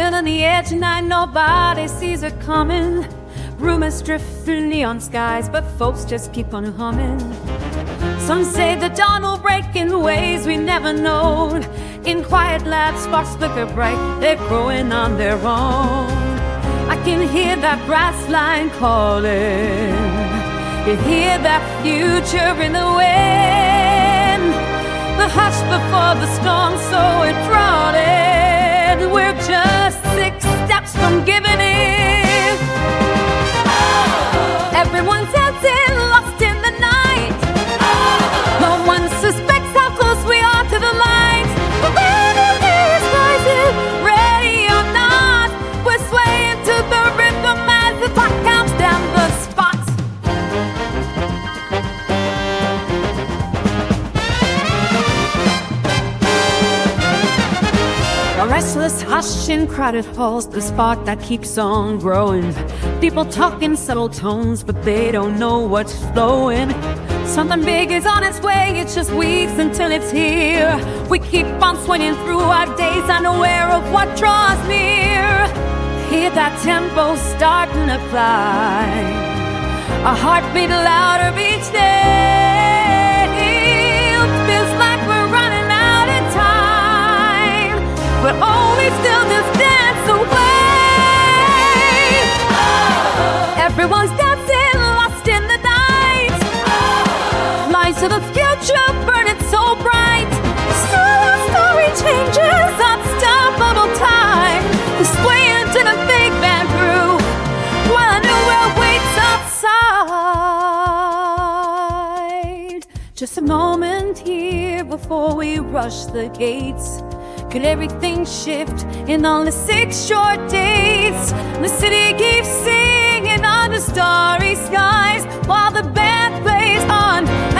Standing on the edge tonight, nobody sees her coming. Rumors drift through neon skies, but folks just keep on humming. Some say the dawn will break in ways we never known. In quiet labs, sparks flicker bright, they're growing on their own. I can hear that brass line calling. You hear that future in the wind. The hush before the storm, so enthralled. We're just 6 steps from giving in. Everyone's dancing, lost in the night. No one suspects how close we are to the light. But when the day is rising, ready or not, we're swaying to the rhythm as the clock counts down the spot. A restless hush in crowded halls, the spark that keeps on growing. People talk in subtle tones, but they don't know what's flowing. Something big is on its way, it's just weeks until it's here. We keep on swinging through our days, unaware of what draws near. Hear that tempo starting to climb, a heartbeat louder each day. Feels like we're running out of time, but we still just dance away. Everyone's dancing, lost in the night. Lights of the future burning so bright. Still our story changes, unstoppable time. We sway into the big band groove, while a new world waits outside. Just a moment here before we rush the gates. Could everything shift in only 6 short days? The city keeps singing under starry skies while the band plays on.